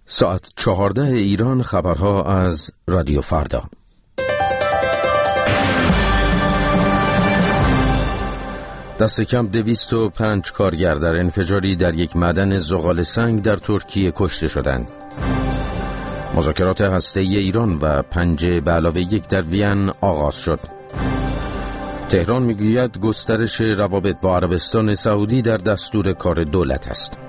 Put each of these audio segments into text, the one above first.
ساعت 14 ایران، خبرها از رادیو فردا. دست کم 205 کارگر در انفجاری در یک معدن زغال سنگ در ترکیه کشته شدند. مذاکرات هسته‌ای ایران و 5+1 در وین آغاز شد. تهران میگوید گسترش روابط با عربستان سعودی در دستور کار دولت است.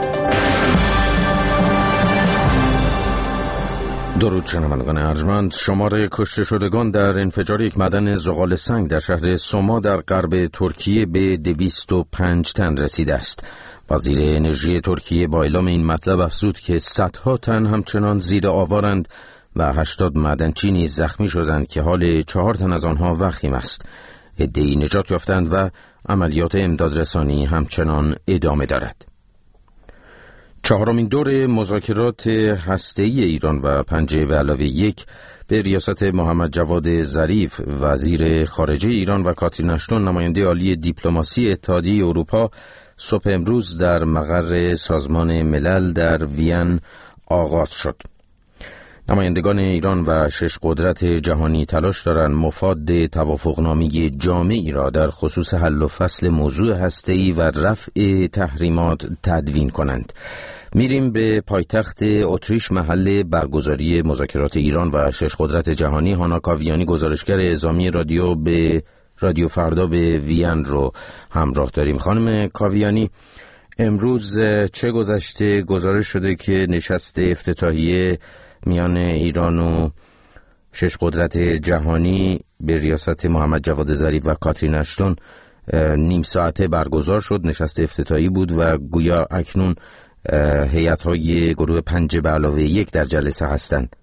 درود شنوندگان ارجمند، شمار کشته شدگان در انفجار یک معدن زغال سنگ در شهر سوما در غرب ترکیه به 205 تن رسیده است. وزیر انرژی ترکیه با اعلام این مطلب افزود که صدها تن همچنان زیر آوارند و 80 معدنچی نیز زخمی شدند که حال 4 تن از آنها وخیم است. عده‌ای نجات یافتند و عملیات امدادرسانی همچنان ادامه دارد. چهارمین دور مذاکرات هسته‌ای ایران و 5+1 به ریاست محمد جواد ظریف وزیر خارجه ایران و کاترین اشتون نماینده عالی دیپلماسی اتحادیه اروپا صبح امروز در مقر سازمان ملل در وین آغاز شد. نمایندگان ایران و 6 قدرت جهانی تلاش دارند مفاد توافقنامه جامعی را در خصوص حل و فصل موضوع هسته‌ای و رفع تحریمات تدوین کنند. میریم به پایتخت اتریش محل برگزاری مذاکرات ایران و 6 قدرت جهانی. هانا کاویانی، گزارشگر اعزامی رادیو فردا به وین رو همراه داریم. خانم کاویانی، امروز چه گذشته؟ گزارش شده که نشست افتتاحیه میان ایران و 6 قدرت جهانی به ریاست محمد جواد ظریف و کاترین اشتون نیم ساعته برگزار شد. نشست افتتاحی بود و گویا اکنون هیئت‌های گروه 5+1 در جلسه هستند.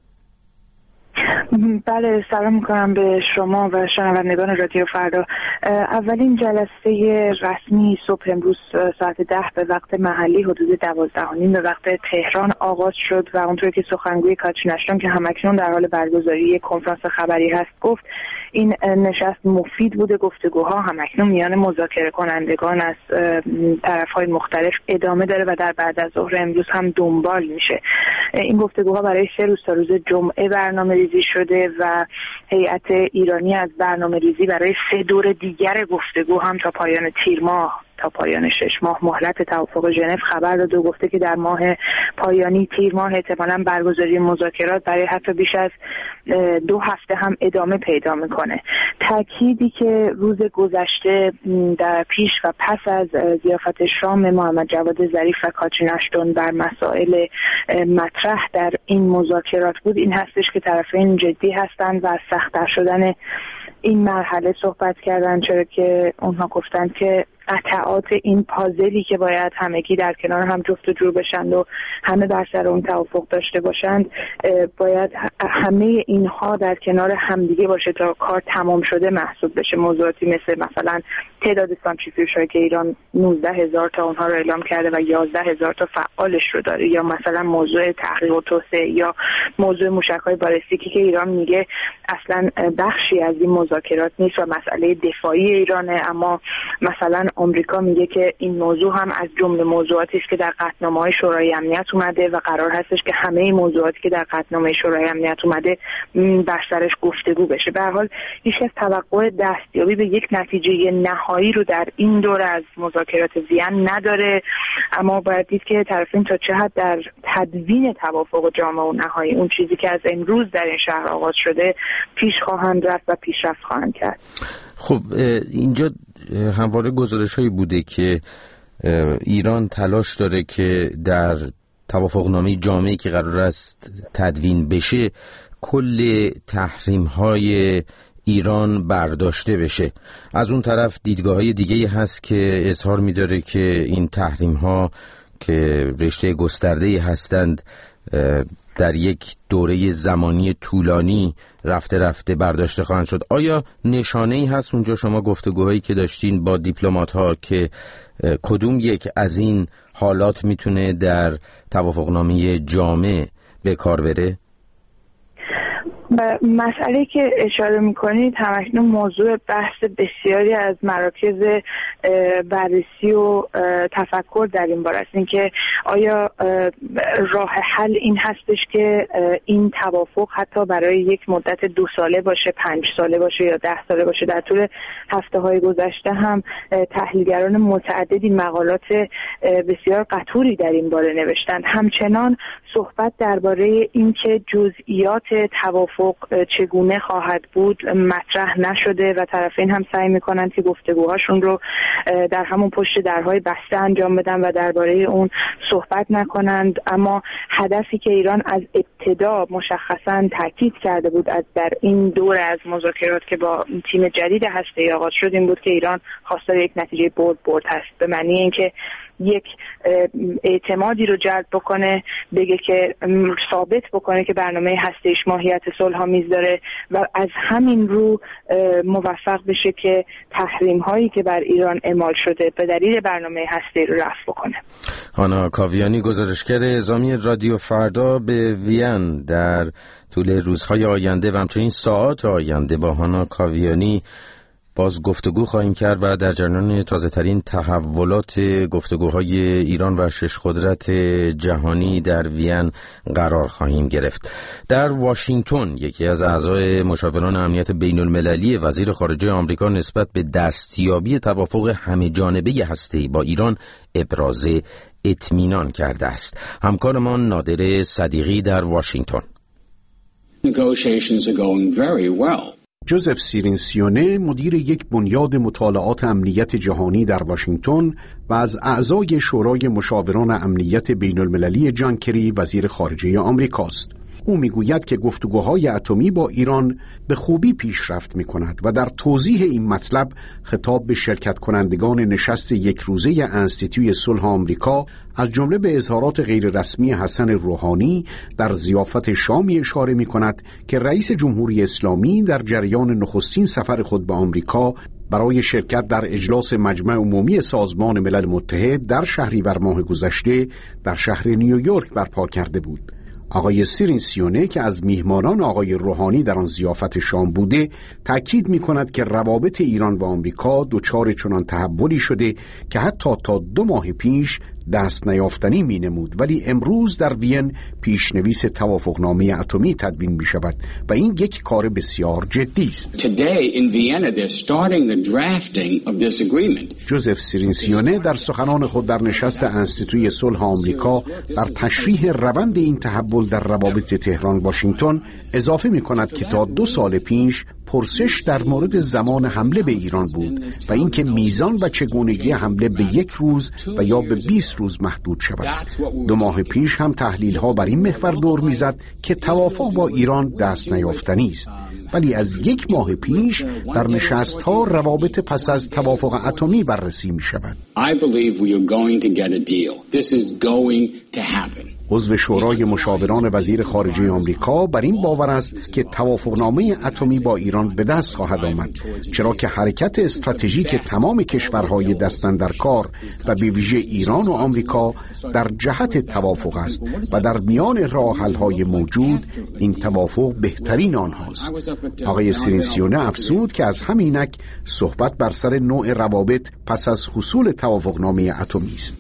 بله، سلام میکنم به شما و شنوندگان رادیو فردا. اولین جلسه رسمی صبح امروز ساعت 10 به وقت محلی، حدود 12:30 به وقت تهران آغاز شد و اونطور که سخنگوی کاترین اشتون که همکنون در حال برگزاری کنفرانس خبری هست گفت، این نشست مفید بوده. گفتگوها همکنون میان مذاکره کنندگان از طرف‌های مختلف ادامه داره و در بعد از ظهر امروز هم دنبال میشه. این گفتگوها برای 3 روز تا روز جمعه برنامه‌ریزی شده و هیئت ایرانی از برنامه‌ریزی برای 3 دور دیگر گفتگو هم تا پایان تیر ماه، تا پایان 6 ماه مهلت توافق ژنو خبر داده و گفته که در ماه پایانی تیر ماه احتمالاً برگزاری مذاکرات برای حتی بیش از 2 هفته هم ادامه پیدا میکنه. تأکیدی که روز گذشته در پیش و پس از ضیافت شام محمد جواد ظریف و کاترین اشتون بر مسائل مطرح در این مذاکرات بود این هستش که طرفین جدی هستند و از سخت‌تر شدن این مرحله صحبت کردن، چرا که اونها گفتن که قطعات این پازلی که باید همگی در کنار هم جفت و جور بشند و همه بر سر اون توافق داشته باشند، باید همه اینها در کنار همدیگه باشه تا کار تمام شده محسوب بشه. موضوعاتی مثلا تعداد سانتریفیوژهایی که ایران 19,000 تا اونها رو اعلام کرده و 11,000 تا فعالش رو داره، یا مثلا موضوع تحقیق و توسعه، یا موضوع موشک‌های بالستیکی که ایران میگه اصلا بخشی از این مذاکرات نیست و مسئله دفاعی ایرانه، اما مثلا آمریکا میگه که این موضوع هم از جمله موضوعاتی است که در قطعنامه‌های شورای امنیت اومده و قرار هستش که همه موضوعاتی که در قطعنامه شورای امنیت اومده بر سرش گفتگو بشه. به هر حال هیچ کس توقع دستیابی به یک نتیجه نهایی رو در این دوره از مذاکرات وین نداره، اما باید دید که طرفین تا چه حد در تدوین توافق جامع و نهایی، اون چیزی که از امروز در این شهر آغاز شده، پیش خواهند رفت و پیشرفت خواهند کرد. خب اینجا همواره گزارش‌هایی بوده که ایران تلاش داره که در توافقنامه جامعی که قرار است تدوین بشه کل تحریم‌های ایران برداشته بشه. از اون طرف دیدگاه‌های دیگه‌ای هست که اظهار می‌داره که این تحریم‌ها که رشته گسترده‌ای هستند در یک دوره زمانی طولانی رفته رفته برداشته خواهند شد. آیا نشانه‌ای هست اونجا شما گفتگوهایی که داشتین با دیپلمات‌ها که کدوم یک از این حالات میتونه در توافقنامه جامع به کار بره؟ مسئله که اشاره میکنید همکنون موضوع بحث بسیاری از مراکز بررسی و تفکر در این باره است، اینکه آیا راه حل این هستش که این توافق حتی برای یک مدت 2 ساله باشه، 5 ساله باشه یا 10 ساله باشه. در طول هفته‌های گذشته هم تحلیلگران متعددی مقالات بسیار قطوری در این باره نوشتند. همچنان صحبت درباره اینکه جزئیات توافق چگونه خواهد بود مطرح نشده و طرفین هم سعی میکنند که گفتگوهاشون رو در همون پشت درهای بسته انجام بدن و درباره اون صحبت نکنند. اما هدفی که ایران از ابتدا مشخصاً تاکید کرده بود در این دور از مذاکرات که با تیم جدید هسته‌ای آغاز شد این بود که ایران خواستار یک نتیجه برد هست، به معنی اینکه یک اعتمادی رو جلب بکنه، بگه که ثابت بکنه که برنامه هسته‌ایش ماهیت صلح‌آمیز داره و از همین رو موفق بشه که تحریم هایی که بر ایران اعمال شده به دلیل برنامه هسته‌ای رو رفع بکنه. هانا کاویانی، گزارشگر اعزامی رادیو فردا، به وین در طول روزهای آینده و همچنین ساعات آینده با هانا کاویانی باز گفتگو خواهیم کرد و در جریان تازه ترین تحولات گفتگوهای ایران و 6 قدرت جهانی در وین قرار خواهیم گرفت. در واشنگتن یکی از اعضای مشاوران امنیت بین المللی وزیر خارجه آمریکا نسبت به دستیابی توافق همه‌جانبه هسته‌ای با ایران ابراز اطمینان کرده است. همکارمان نادر صدیقی در واشنگتن. Negotiations are going very well. جوزف سیرینسیونه، مدیر یک بنیاد مطالعات امنیت جهانی در واشنگتن و از اعضای شورای مشاوران امنیت بین المللی جان کری وزیر خارجه آمریکاست. او میگوید که گفتگوهای اتمی با ایران به خوبی پیشرفت می‌کند و در توضیح این مطلب خطاب به شرکت کنندگان نشست یک روزه انستیتوی صلح آمریکا از جمله به اظهارات غیررسمی حسن روحانی در ضیافت شامی اشاره می‌کند که رئیس جمهوری اسلامی در جریان نخستین سفر خود به آمریکا برای شرکت در اجلاس مجمع عمومی سازمان ملل متحد در شهریور ماه گذشته در شهر نیویورک برپا کرده بود. آقای سیرینسیونه که از میهمانان آقای روحانی در آن ضیافت شام بوده تأکید می‌کند که روابط ایران و آمریکا دچار چنان تحولی شده که حتی تا 2 ماه پیش دست نیافتنی می نمود، ولی امروز در وین پیشنویس توافقنامه اتمی تدوین می شود و این یک کار بسیار جدی است. جوزف سیرینسیونه در سخنان خود در نشست انستیتوی صلح آمریکا در تشریح روند این تحول در روابط تهران واشنگتن اضافه می کند که تا 2 سال پیش پرسش در مورد زمان حمله به ایران بود و اینکه میزان و چگونگی حمله به 1 روز و یا به 20 روز محدود شود. 2 ماه پیش هم تحلیل ها بر این محور دور میزد که توافق با ایران دست نیافتنی است، ولی از 1 ماه پیش در نشست ها روابط پس از توافق اتمی بررسی می شود. عضو شورای مشاوران وزیر خارجه آمریکا بر این باور است که توافقنامه اتمی با ایران به دست خواهد آمد، چرا که حرکت استراتژیک تمام کشورهای دستاندرکار و به ویژه ایران و آمریکا در جهت توافق است و در میان راه حل‌های موجود این توافق بهترین آنهاست. آقای سیرینسیونه افزود که از همینک صحبت بر سر نوع روابط پس از حصول توافقنامه اتمی است.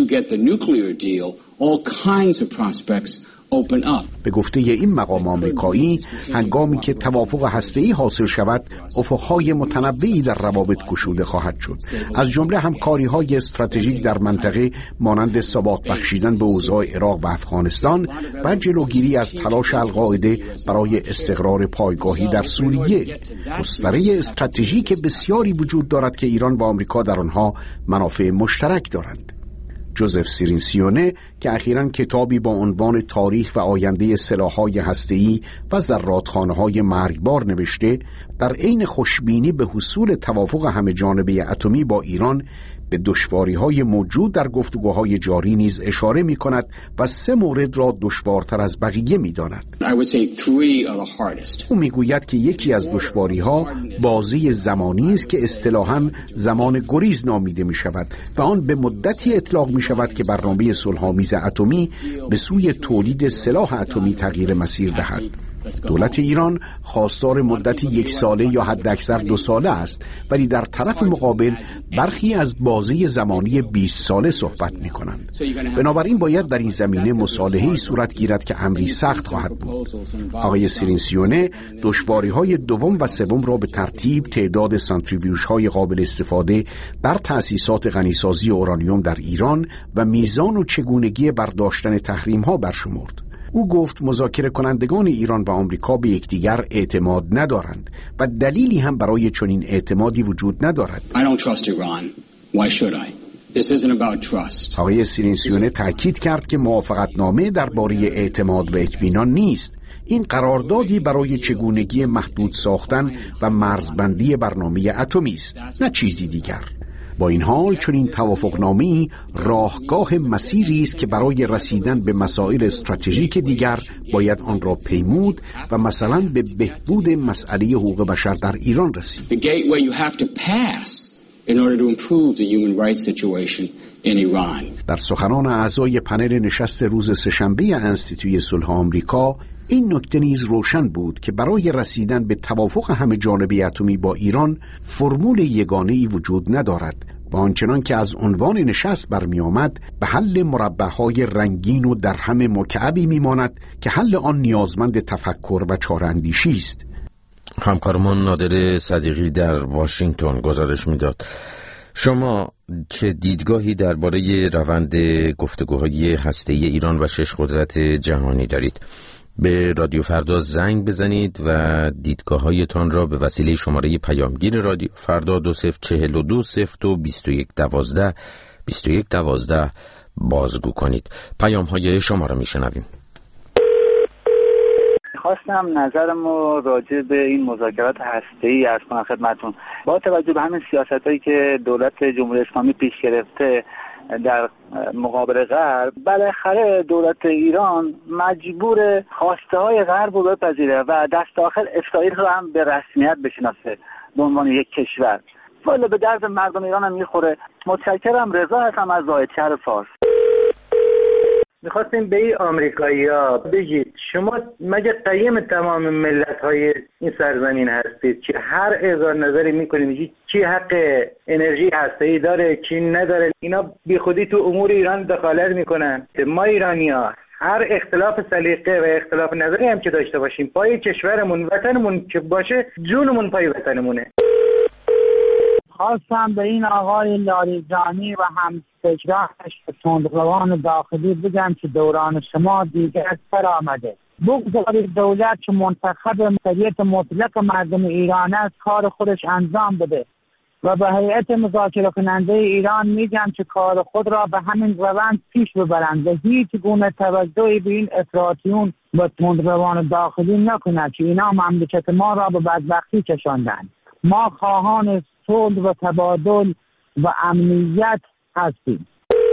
All kinds of prospects open up. به گفته این مقام آمریکایی، هنگامی که توافق هسته‌ای حاصل شود، افق‌های متنوعی در روابط گشوده خواهد شد، از جمله همکاری‌های استراتژیک در منطقه مانند ثبات بخشیدن به اوضاع عراق و افغانستان و جلوگیری از تلاش القاعده برای استقرار پایگاهی در سوریه. گستره استراتژیک بسیاری وجود دارد که ایران و آمریکا در آنها منافع مشترک دارند. جوزف سیرینسیونه که اخیراً کتابی با عنوان تاریخ و آینده سلاح‌های هسته‌ای و زرادخانه‌های مرگبار نوشته، در عین خوشبینی به حصول توافق همه‌جانبه اتمی با ایران به دشواری‌های موجود در گفتگوهای جاری نیز اشاره می‌کند و 3 مورد را دشوارتر از بقیه می‌داند. او می‌گوید که یکی از دشواری‌ها بازی زمانی است که اصطلاحاً زمان گریز نامیده می‌شود و آن به مدتی اطلاق می‌شود که برنامه صلح‌آمیز اتمی به سوی تولید سلاح اتمی تغییر مسیر دهد. دولت ایران خواستار مدتی 1 ساله یا حداکثر 2 ساله است، ولی در طرف مقابل برخی از بازه زمانی 20 ساله صحبت می‌کنند. بنابراین باید در این زمینه مصالحه‌ای صورت گیرد که امری سخت خواهد بود. آقای سیرینسیونه دشواری‌های دوم و سوم را به ترتیب تعداد سانتریفیوژهای قابل استفاده بر تأسیسات غنیسازی اورانیوم در ایران و میزان و چگونگی برداشتن تحریم‌ها برشمرد. او گفت مذاکره کنندگان ایران و آمریکا به یکدیگر اعتماد ندارند و دلیلی هم برای چنین اعتمادی وجود ندارد. I don't trust Iran. Why should I? This isn't about trust. آقای سیرینسیونه تأکید کرد که موافقتنامه درباره اعتماد و اطمینان نیست. این قراردادی برای چگونگی محدود ساختن و مرزبندی برنامه اتمی است، نه چیزی دیگر. با این حال چون این توافقنامه‌ای راهگاه مسیری است که برای رسیدن به مسائل استراتژیک دیگر باید آن را پیمود و مثلا به بهبود مسئله حقوق بشر در ایران رسید. The gateway you have to pass in order to improve the human rights situation in Iran. در سخنان اعضای پنل نشست روز سه‌شنبه انستیتوی صلح آمریکا این نکته نیز روشن بود که برای رسیدن به توافق همه جانبه اتمی با ایران فرمول یگانه‌ای وجود ندارد و آنچنان که از عنوان نشست برمی آمد به حل مربع‌های رنگین و درهم مکعبی میماند که حل آن نیازمند تفکر و چاره‌اندیشی است. همکارمان نادر صدیقی در واشنگتن گزارش میداد. شما چه دیدگاهی درباره روند گفتگوهای هسته‌ای ایران و 6 قدرت جهانی دارید؟ به رادیو فردا زنگ بزنید و دیدگاه‌هایتان را به وسیله شماره پیامگیر رادیو فردا 2042 022112 2112 بازگو کنید. پیام‌های شما را میشنویم. خواستم نظرمو راجع به این مذاکرات هسته‌ای عرض کنم خدمتتون. با توجه به همین سیاستایی که دولت جمهوری اسلامی پیش گرفته در مقابل غرب، بالاخره دولت ایران مجبور خواسته های غرب رو بپذیره و دست آخر اسرائیل رو هم به رسمیت بشناسه به عنوان یک کشور. والا به درد مردم ایران هم میخوره. متشکرم. رضا هستم از زاهدشهر فارس. میخواستیم به این آمریکایی‌ها بگید شما مگه قیم تمام ملت‌های این سرزمین هستید که هر اظهار نظری میکنید میگید کی حق انرژی هسته‌ای داره کی نداره؟ اینا بیخودی تو امور ایران دخالت میکنن. ما ایرانی‌ها هر اختلاف سلیقه و اختلاف نظری هم که داشته باشیم پای کشورمون وطنمون که باشه جونمون پای وطنمونه. خواستم به این آقای لاریجانی و همفکرانش تندروان داخلی بگم که دوران شما دیگر سر آمده. بگذارید دولت که منتخب مطلق مطلق مردم ایران است کار خودش انجام بده و به هیئت مذاکره کننده ایران میگم که کار خود را به همین روند پیش ببرند و هیچ گونه توجهی به این افراطیون و تندروان داخلی نکنند که اینا مملکت ما را به بدبختی کشاندند. ما خواهان صلح و تبادل و امنیت هستیم.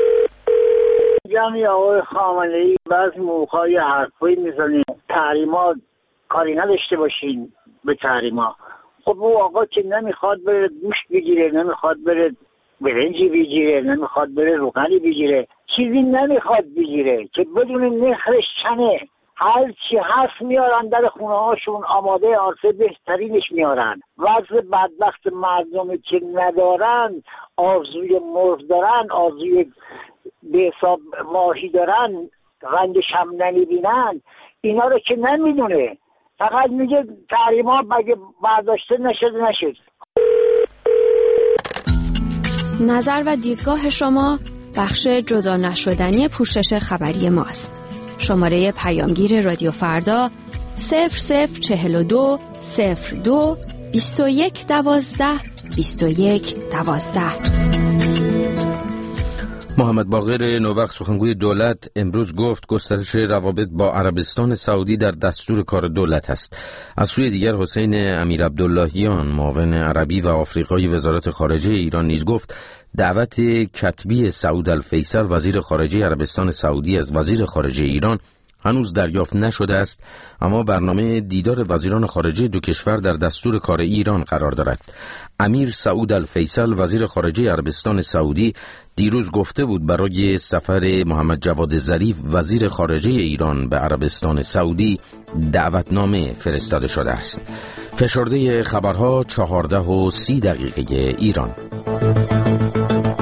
جمعی آقای خامنه‌ای بعضی موقعی حرفایی میزنیم تحریما کاری نداشته باشین به تحریما. خب او آقا که نمیخواد بره گوشت بگیره، نمیخواد بره برنجی بگیره، نمیخواد بره روغنی بگیره، چیزی نمیخواد بگیره که بدون نخرش چنه هر چی هست میارن در خونه هاشون آماده آرزه بهترینش میارن. وضع بدبخت مردمی که ندارن، آرزوی مرغ دارن، آرزوی به حساب ماهی دارن، رنگش هم نمیبینن، اینا رو که نمیدونه، فقط میگه تحریما بگه برداشته نشد. نظر و دیدگاه شما بخش جدا نشدنی پوشش خبری ماست. شماره پیامگیر رادیو فردا 0042 02 2112 2112. محمد باقر نوبخت سخنگوی دولت امروز گفت گسترش روابط با عربستان سعودی در دستور کار دولت است. از سوی دیگر حسین امیر عبداللهیان معاون عربی و آفریقایی وزارت خارجه ایران نیز گفت دعوت کتبی سعود الفیصل وزیر خارجه عربستان سعودی از وزیر خارجه ایران هنوز دریافت نشده است، اما برنامه دیدار وزیران خارجه دو کشور در دستور کار ایران قرار دارد. امیر سعود الفیصل وزیر خارجه عربستان سعودی دیروز گفته بود برای سفر محمد جواد ظریف وزیر خارجه ایران به عربستان سعودی دعوتنامه فرستاده شده است. فشرده خبرها 14:30 ایران.